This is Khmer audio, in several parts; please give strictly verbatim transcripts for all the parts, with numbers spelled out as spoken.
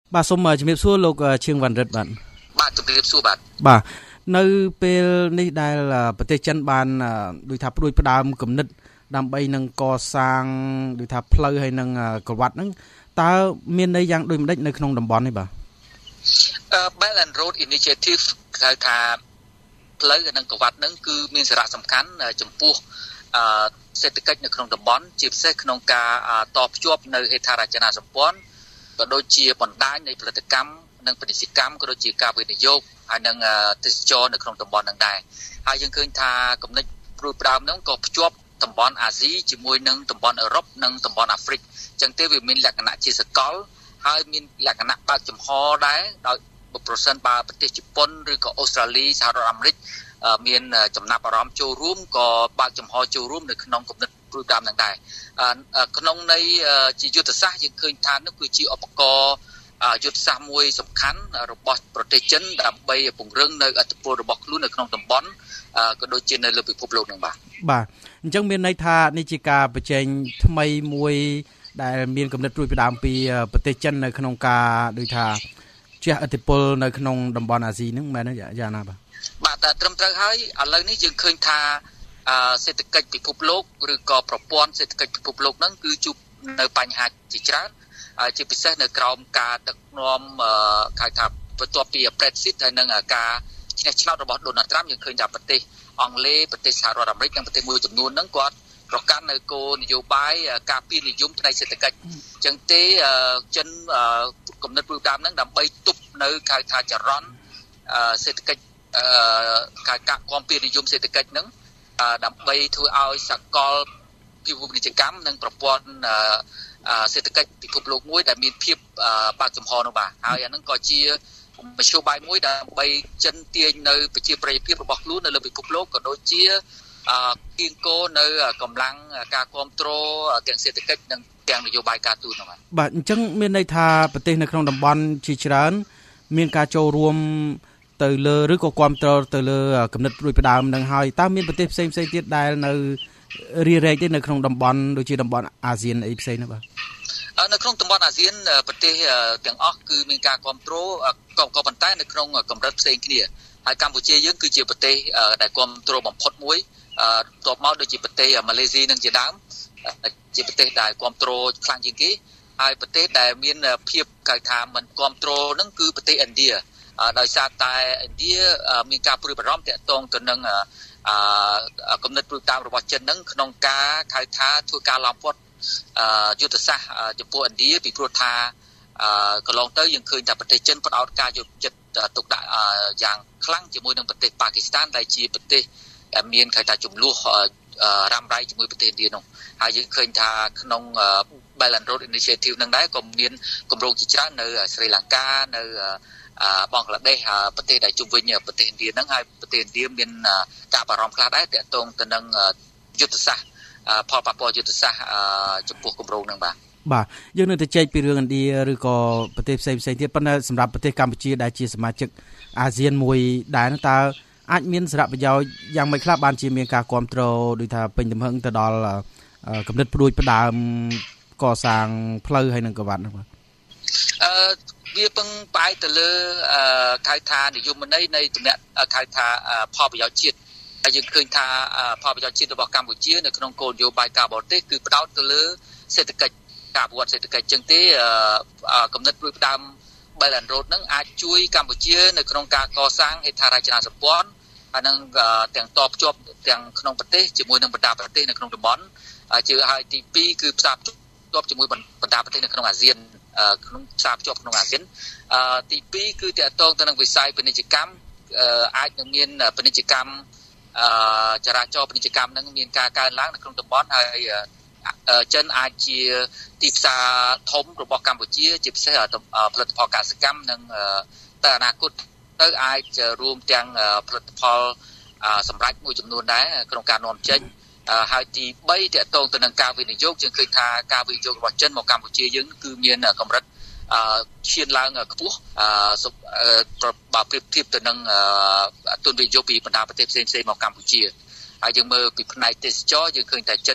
បាទសូមជំរាបសួរលោកឈៀងវណ្ណរិទ្ធបាទបាទជំរាបសួរបាទបាទនៅពេលនេះដែលប្រទេសចិនបានដូចថាព្រួយផ្ដើមគំនិតដើម្បីនឹងកសាងដូចថាផ្លូវហើយនឹងក្រវ៉ាត់ហ្នឹងតើមានន័យយ៉ាងដូចម្ដេចនៅក្នុងតំបន់នេះបាទអឺ Belt and Road Initiative ហៅថាផ្លូវនិងក្រវ៉ាត់ហ្នឹងគឺមានសារៈសំខាន់ចំពោះអឺសេដ្ឋកិច្ចនៅក្នុងតំបន់ជាពិសេសក្នុងការតភ្ជាប់នៅហេដ្ឋារចនាសម្ព័ន្ធក៏ដូចជាបណ្ដាញនៃផលិតកម្មនិងពាណិជ្ជកម្មក៏ដូចជាការវិនិយោគហើយនិងទេសចរនៅក្នុងតំបន់ហ្នឹងដែរហើយយើងឃើញថាគំនិតព្រួយផ្ដើមហ្នឹងក៏ភ្ជាប់តំបន់អាស៊ីជាមួយនឹងតំបន់អឺរ៉ុបនិងតំបន់អាហ្វ្រិកអញ្ចឹងទេវាមានលក្ខណៈជាសកលហើយមានលក្ខណៈបើកចំហដែរដោយប្រសិនបើប្រទេសជប៉ុនឬក៏អូស្ត្រាលីសហរដ្ឋអាមេរិកមានចំណាប់អារម្មណ៍ចូលរួមក៏បើកចំហចូលរួមនៅក្នុងគំនិតព្រួយផ្ដើមហ្នឹងដែរក្នុងន័យជាយុទ្ធសាស្ត្រយើងឃើញថានោះគឺជាឧបករណ៍យុទ្ធសាស្ត្រមួយសំខាន់របស់ប្រទេសចិនដើម្បីពង្រឹងនៅឥទ្ធិពលរបស់ខ្លួននៅក្នុងតំបន់ក៏ដូចជានៅលើពិភពលោកហ្នឹងបាទបាទអញ្ចឹងមានន័យថានេះជាការបញ្ចេញថ្មីមួយដែលមានគំនិតព្រួយផ្ដើមពីប្រទេសចិននៅក្នុងការដូចថាជះឥទ្ធិពលនៅក្នុងតំបន់អាស៊ីហ្នឹងមែនទេយ៉ាងណាបាទបាទតែត្រឹមត្រូវហើយឥឡូវនេះយើងឃើញថាសេដ្ឋកិច្ចពិភពលោកឬក៏ប្រព័ន្ធសេដ្ឋកិច្ចពិភពលោកហ្នឹងគឺជួបនៅបញ្ហាជាច្រើនជាពិសេសនៅក្រោមការដឹកនាំហៅថាបន្ទាប់ពី Brexit ហើយនិងការឈ្នះឆ្នោតរបស់ Donald Trump យើងឃើញថាប្រទេសអង់គ្លេសប្រទេសសហរដ្ឋអាមេរិកនិងប្រទេសមួយចំនួនហ្នឹងគាត់ប្រកាន់នៅគោលនយោបាយការពារនិយមផ្នែកសេដ្ឋកិច្ចអញ្ចឹងទេចិនគំនិតព្រួយផ្ដើមហ្នឹងដើម្បីទប់នៅហៅថាចរន្តសេដ្ឋកិច្ចការគាំពារនិយមសេដ្ឋកិច្ចហ្នឹងដើម្បីធ្វើឲ្យសកលពិភពពាណិជ្ជកម្មនិងប្រព័ន្ធសេដ្ឋកិច្ចពិភពលោកមួយដែលមានភាពបើកចំហនោះបាទហើយអាហ្នឹងក៏ជាមធ្យោបាយមួយដើម្បីចិនទាញនៅប្រជាប្រិយភាពរបស់ខ្លួននៅលើពិភពលោកក៏ដូចជាគៀងគរនៅកម្លាំងការគ្រប់គ្រងទាំងសេដ្ឋកិច្ចនិងទាំងនយោបាយការទូតនោះបាទបាទអញ្ចឹងមានន័យថាប្រទេសនៅក្នុងតំបន់ជាច្រើនមានការចូលរួមទៅលើឬក៏គ្រប់គ្រងទៅលើគំនិតព្រួយផ្ដើមនឹងហើយតើមានប្រទេសផ្សេងផ្សេងទៀតដែលនៅរារែកទេនៅក្នុងតំបន់ដូចជាតំបន់អាស៊ានអីផ្សេងនោះបាទនៅក្នុងតំបន់អាស៊ានប្រទេសទាំងអស់គឺមានការគ្រប់គ្រងក៏ក៏ប៉ុន្តែនៅក្នុងកម្រិតផ្សេងគ្នាហើយកម្ពុជាយើងគឺជាប្រទេសដែលគ្រប់គ្រងបំផុតមួយបន្ទាប់មកដូចជាប្រទេសម៉ាឡេស៊ីនឹងជាដើមជាប្រទេសដែលគ្រប់គ្រងខ្លាំងជាងគេហើយប្រទេសដែលមានភាពកៅថាមិនគ្រប់គ្រងហ្នឹងគឺប្រទេសឥណ្ឌាដោយសារតែឥណ្ឌាមានការព្រួយបារម្ភទាក់ទងទៅនឹងគំនិតព្រួយផ្ដើមរបស់ចិនហ្នឹងក្នុងការហៅថាធ្វើការឡោមព័ទ្ធយុទ្ធសាស្ត្រចំពោះឥណ្ឌាពីព្រោះថាកន្លងទៅយើងឃើញថាប្រទេសចិនផ្ដោតការយកចិត្តទុកដាក់យ៉ាងខ្លាំងជាមួយនឹងប្រទេសប៉ាគីស្ថានដែលជាប្រទេសដែលមានហៅថាចំនួនរ៉ាំរ៉ៃជាមួយប្រទេសឥណ្ឌានោះហើយយើងឃើញថាក្នុង Belt and Road Initiative នឹងដែរក៏មានគម្រោងជាច្រើននៅស្រីលង្កានៅបង់ក្លាដេសប្រទេសដែលជុំវិញប្រទេសឥណ្ឌាហ្នឹងហើយប្រទេសឥណ្ឌាមានការបារម្ភខ្លះដែរទាក់ទងទៅនឹងយុទ្ធសាស្ត្រផលប៉ះពាល់យុទ្ធសាស្ត្រចំពោះគម្រោងហ្នឹងបាទបាទយើងនៅតែចែកពីរឿងឥណ្ឌាឬក៏ប្រទេសផ្សេងផ្សេងទៀតប៉ុន្តែសម្រាប់ប្រទេសកម្ពុជាដែលជាសមាជិកអាស៊ានមួយដែរតើអាចមានសារៈប្រយោជន៍យ៉ាងម៉េចខ្លះបានជាមានការគ្រប់គ្រងដូចថាពេញទំហឹងទៅដល់គំនិតព្រួយផ្ដើមកសាងផ្លូវហើយនឹងក្រវ៉ាត់ហ្នឹងបាទអឺវាពឹងផ្អែកទៅលើហៅថានិយមន័យនៃតំណែងហៅថាផលប្រយោជន៍ជាតិហើយយើងឃើញថាផលប្រយោជន៍ជាតិរបស់កម្ពុជានៅក្នុងគោលនយោបាយការបរទេសគឺផ្ដោតទៅលើសេដ្ឋកិច្ចការអភិវឌ្ឍសេដ្ឋកិច្ចចឹងទេគំនិតព្រួយផ្ដើម Belt and Road ហ្នឹងអាចជួយកម្ពុជានៅក្នុងការកសាងហេដ្ឋារចនាសម្ព័ន្ធហើយនឹងទាំងតភ្ជាប់ទាំងក្នុងប្រទេសជាមួយនឹងបណ្ដាប្រទេសនៅក្នុងតំបន់ជាហើយទីពីរគឺផ្សារភ្ជាប់ជាមួយបណ្ដាប្រទេសនៅក្នុងអាស៊ានក្នុងផ្សារភ្ជាប់ក្នុងអាស៊ានទីពីរគឺទាក់ទងទៅនឹងវិស័យពាណិជ្ជកម្មអាចនឹងមានពាណិជ្ជកម្មចរាចរណ៍ពាណិជ្ជកម្មហ្នឹងមានការកើនឡើងនៅក្នុងតំបន់ហើយចិនអាចជាទីផ្សារធំរបស់កម្ពុជាជាពិសេសផលិតផលកសិកម្មនិងទៅអនាគតទៅអាចរួមទាំងផលិតផលសម្រាប់មួយចំនួនដែរក្នុងការនាំចេញហើយទីបីតកតងទៅនឹងការវិនិយោគយើងឃើញថាការវិនិយោគរបស់ចិនមកកម្ពុជាយើងគឺមានកម្រិតឈានឡើងខ្ពស់បើប្រៀបធៀបទៅនឹងទុនវិនិយោគពីបណ្ដាប្រទេសផ្សេងៗមកកម្ពុជាហើយយើងមើលពីផ្នែកទេសចរយើងឃើញតែចិនជិត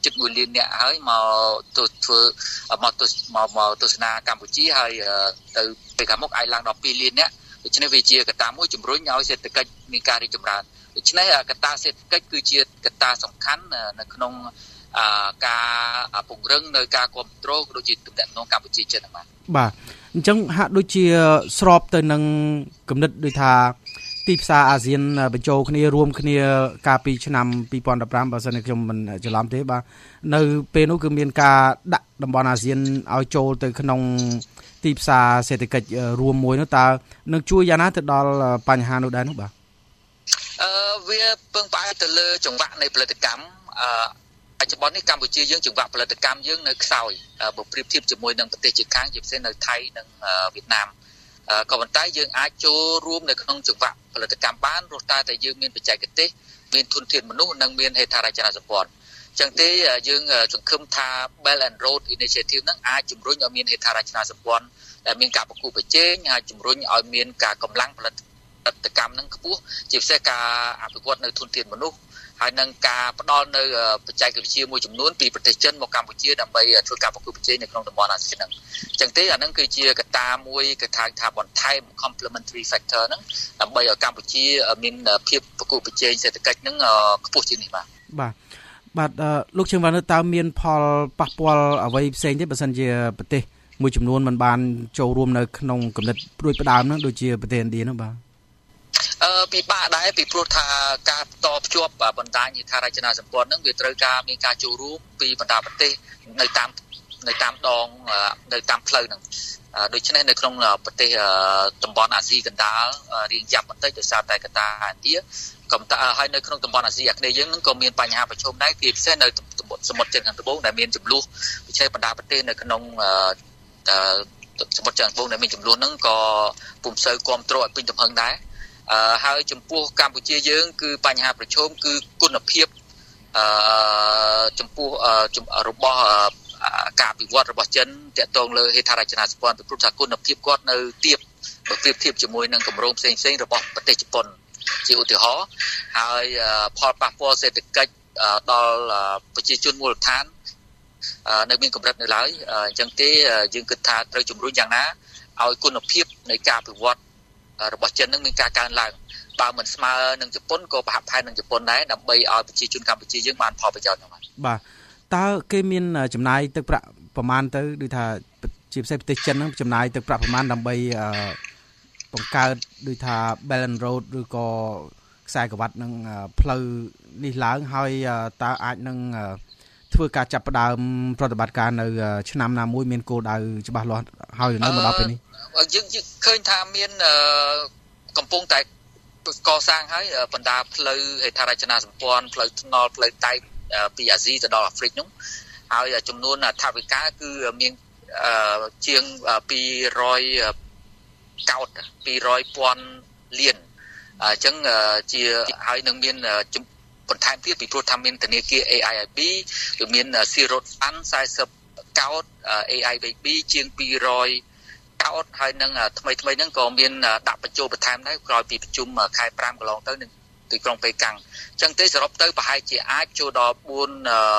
ជិតមួយលានអ្នកហើយមកទៅធ្វើមកទៅមកមកទស្សនាកម្ពុជាហើយទៅពេលខាងមុខអាចឡើងដល់ពីរលានអ្នកដូច្នេះវាជាកត្តាមួយជំរុញឲ្យសេដ្ឋកិច្ចមានការរីកចម្រើនដូច្នេះកត្តាសេដ្ឋកិច្ចគឺជាកត្តាសំខាន់នៅក្នុងការពង្រឹងនៅការគ្រប់គ្រងដូចជាទំនាក់ទំនងកម្ពុជាចិនហ្នឹងបាទបាទអញ្ចឹងហាក់ដូចជាស្របទៅនឹងគំនិតដូចថាទីផ្សារអាស៊ានបញ្ចូលគ្នារួមគ្នាកាលពីឆ្នាំពីរពាន់ដប់ប្រាំបើសិនជាខ្ញុំមិនច្រឡំទេបាទនៅពេលនោះគឺមានការដាក់តំបន់អាស៊ានឲ្យចូលទៅក្នុងទីផ្សារសេដ្ឋកិច្ចរួមមួយនោះតើនឹងជួយយ៉ាងណាទៅដល់បញ្ហានោះដែរនោះបាទអឺវាពឹងផ្អែកទៅលើចង្វាក់នៃផលិតកម្មអឺបច្ចុប្បន្ននេះកម្ពុជាយើងចង្វាក់ផលិតកម្មយើងនៅខ្សោយបើប្រៀបធៀបជាមួយនឹងប្រទេសជិតខាងជាពិសេសនៅថៃនិងវៀតណាមក៏ប៉ុន្តែយើងអាចចូលរួមនៅក្នុងចង្វាក់ផលិតកម្មបានព្រោះតែតែយើងមានបច្ចេកទេសមានធនធានមនុស្សនិងមានហេដ្ឋារចនាសម្ព័ន្ធអញ្ចឹងទេយើងសង្ឃឹមថា Belt and Road Initiative នឹងអាចជំរុញឲ្យមានហេដ្ឋារចនាសម្ព័ន្ធដែលមានការប្រកួតប្រជែងហើយជំរុញឲ្យមានការកម្លាំងផលិតកម្មនឹងខ្ពស់ជាពិសេសការអភិវឌ្ឍនៅធនធានមនុស្សហើយនឹងការផ្ដល់នៅបច្ចេកវិទ្យាមួយចំនួនពីប្រទេសចិនមកកម្ពុជាដើម្បីធ្វើការប្រកួតប្រជែងនៅក្នុងតំបន់អាស៊ានហ្នឹងអញ្ចឹងទេអាហ្នឹងគឺជាកត្តាមួយគេថាថាបន្ថែម complementary factor ហ្នឹងដើម្បីឲ្យកម្ពុជាមានភាពប្រកួតប្រជែងសេដ្ឋកិច្ចហ្នឹងខ្ពស់ជាងនេះបាទបាទបាទលោកជើងវ៉ាន់តើមានផលប៉ះពាល់អ្វីផ្សេងទេបើសិនជាប្រទេសមួយចំនួនមិនបានចូលរួមនៅក្នុងគំនិតព្រួយផ្ដើមហ្នឹងដូចជាប្រទេសឥណ្ឌាហ្នឹងបាទអឺពិបាកដែរពីព្រោះថាការតភ្ជាប់បណ្ដាញហេដ្ឋារចនាសម្ព័ន្ធហ្នឹងវាត្រូវការមានការចូលរួមពីបណ្ដាប្រទេសនៅតាមនៅតាមដងនៅតាមផ្លូវហ្នឹងដូច្នេះនៅក្នុងប្រទេសតំបន់អាស៊ីកណ្ដាលរៀងយ៉ាប់បន្តិចដោយសារតែកត្តាឥណ្ឌាក៏តែហើយនៅក្នុងតំបន់អាស៊ីអាគ្នេយ៍យើងហ្នឹងក៏មានបញ្ហាប្រឈមដែរគឺពិសេសនៅសមុទ្រចិនខាងត្បូងដែលមានចំនួនវិជាបណ្ដាប្រទេសនៅក្នុងសមុទ្រចិនខាងត្បូងដែលមានចំនួនហ្នឹងក៏ពុំសូវគ្រប់គ្រងឲ្យពេញទំហឹងដែរអឺហើយចំពោះកម្ពុជាយើងគឺបញ្ហាប្រឈមគឺគុណភាពអឺចំពោះរបស់ការអភិវឌ្ឍរបស់ចិនតាក់ទងលើហេដ្ឋារចនាសម្ព័ន្ធពីព្រោះថាគុណភាពគាត់នៅទាបបើប្រៀបធៀបជាមួយនឹងគម្រោងផ្សេងផ្សេងរបស់ប្រទេសជប៉ុនជាឧទាហរណ៍ហើយផលប៉ះពាល់សេដ្ឋកិច្ចដល់ប្រជាជនមូលដ្ឋាននៅមានកម្រិតនៅឡើយអញ្ចឹងទេយើងគិតថាត្រូវជំរុញយ៉ាងណាឲ្យគុណភាពនៃការអភិវឌ្ឍរបស់ចិននឹងមានការកើនឡើងបើមិនស្មើនឹងជប៉ុនក៏ប្រហាក់ប្រហែលនឹងជប៉ុនដែរដើម្បីឲ្យប្រជាជនកម្ពុជាយើងបានផលប្រយោជន៍ហ្នឹងបាទបាទតើគេមានចំណាយទឹកប្រាក់ប្រមាណទៅដូចថាជាពិសេសប្រទេសចិនហ្នឹងចំណាយទឹកប្រាក់ប្រមាណដើម្បីបង្កើតដូចថា Belt and Road ឬក៏ខ្សែក្រវ៉ាត់នឹងផ្លូវនេះឡើងហើយតើអាចនឹងធ្វើការចាប់ផ្ដើមប្រតិបត្តិការនៅឆ្នាំណាមួយមានគោលដៅច្បាស់លាស់ហើយនៅមកដល់ពេលនេះយើងឃើញថាមានកំពុងតែកសាងហើយបណ្ដាផ្លូវហេដ្ឋារចនាសម្ព័ន្ធផ្លូវថ្នល់ផ្លូវដែកពីអាស៊ីទៅដល់អាហ្វ្រិកនោះហើយចំនួនថវិកាគឺមានជាងពីររយកោតពីររយពាន់លានអញ្ចឹងជាហើយនឹងមានបន្ថែមទៀតពីព្រោះថាមានធនាគារ เอ ไอ ไอ บี ឬមាន Zero Fund สี่สิบកោត เอ ไอ บี ជាងពីររយកោតហើយនឹងថ្មីថ្មីហ្នឹងក៏មានដាក់បញ្ចូលបន្ថែមដែរក្រោយពីប្រជុំខែប្រាំកន្លងទៅនឹងទីក្រុងប៉េកាំងអញ្ចឹងទេសរុបទៅប្រហែលជាអាចចូលដល់បួន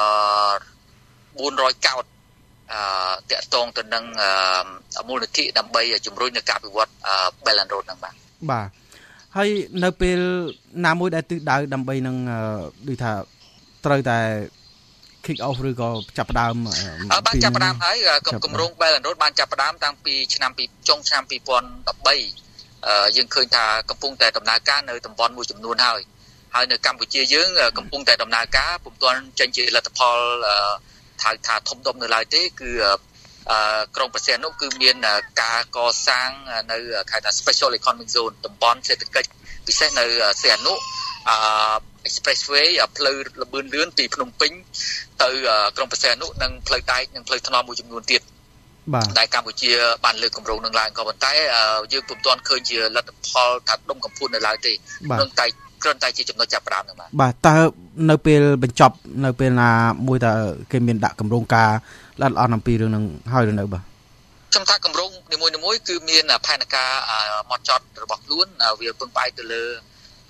រយកោតអឺតាក់ទងទៅនឹងមូលនិធិដើម្បីជំរុញនៅការអភិវឌ្ឍ Belt and Road ហ្នឹងបាទបាទហើយនៅពេលណាមួយដែលទិសដៅដើម្បីនឹងដូចថាត្រូវតែ kick off ឬក៏ចាប់ផ្ដើមបានចាប់ផ្ដើមហើយគម្រោង Belt and Road បានចាប់ផ្ដើមតាំងពីឆ្នាំពីចុងឆ្នាំពីរពាន់ដប់បីយើងឃើញថាកំពុងតែដំណើរការនៅតំបន់មួយចំនួនហើយហើយនៅកម្ពុជាយើងកំពុងតែដំណើរការពុំទាន់ចេញជាលទ្ធផលថាថាធំដុំនៅឡើយទេគឺក្រុងព្រះសីហនុគឺមានការកសាងនៅគេថា Special Economic Zone តំបន់សេដ្ឋកិច្ចពិសេសនៅសីហនុអឺ Expressway ផ្លូវលបឿនលឿនពីភ្នំពេញទៅក្រុងព្រះសីហនុនិងផ្លូវដែកនិងផ្លូវថ្នល់មួយចំនួនទៀតបាទដែលកម្ពុជាបានលើកគម្រោងនឹងឡើងក៏ប៉ុន្តែយើងពុំទាន់ឃើញជាលទ្ធផលថាដុំកំភួននៅឡើយទេនឹងតែគ្រាន់តែជាចំណុចចាប់ផ្ដើមហ្នឹងបាទបាទតើនៅពេលបញ្ចប់នៅពេលណាមួយតើគេមានដាក់គម្រោងការល្អល្អអំពីរឿងហ្នឹងហើយឬនៅបាទខ្ញុំថាគម្រោងនីមួយៗគឺមានផែនការហ្មត់ចត់របស់ខ្លួនវាពឹងផ្អែកទៅលើ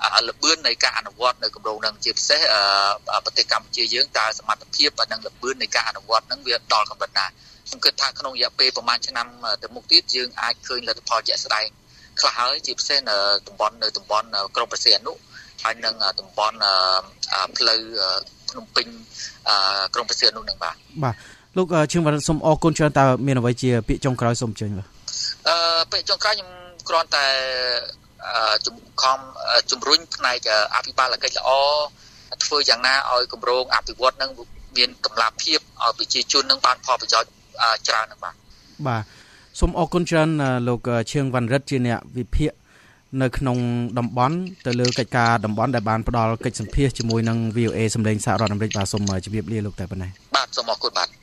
ល្បឿននៃការអនុវត្តនៅគម្រោងនឹងជាពិសេសប្រទេសកម្ពុជាយើងតើសមត្ថភាពនិងល្បឿននៃការអនុវត្តនឹងវាដល់កម្រិតណាខ្ញុំគិតថាក្នុងរយៈពេលប្រហែលឆ្នាំទៅមុខទៀតយើងអាចឃើញលទ្ធផលជាក់ស្ដែងខ្លះហើយជាពិសេសនៅតំបន់នៅតំបន់ក្រុងព្រះសីហនុហើយនឹងតំបន់ផ្លូវភ្នំពេញក្រុងព្រះសីហនុនឹងបាទបាទលោកឈឹងវណ្ណសូមអរគុណច្រើនតើមានអ្វីជាពាក្យចុងក្រោយសូមអញ្ជើញបាទអឺពាក្យចុងក្រោយខ្ញុំគ្រាន់តែជំខំជំរុញផ្នែកអភិបាលកិច្ចល្អធ្វើយ៉ាងណាឲ្យគម្រោងអភិវឌ្ឍនឹងមានតម្លាភាពឲ្យប្រជាជននឹងបានផលប្រយោជន៍ច្រើននឹងបាទបាទសូមអរគុណច្រើនលោកឈឿងវណ្ណរិទ្ធជាអ្នកវិភាគនៅក្នុងតំបន់ទៅលើកិច្ចការតំបន់ដែលបានផ្ដល់កិច្ចសម្ភាសជាមួយនឹង វី អូ អេ សម្លេងសហរដ្ឋអាមេរិកបាទសូមជម្រាបលាលោកតែប៉ុណ្ណេះបាទសូមអរគុណបាទ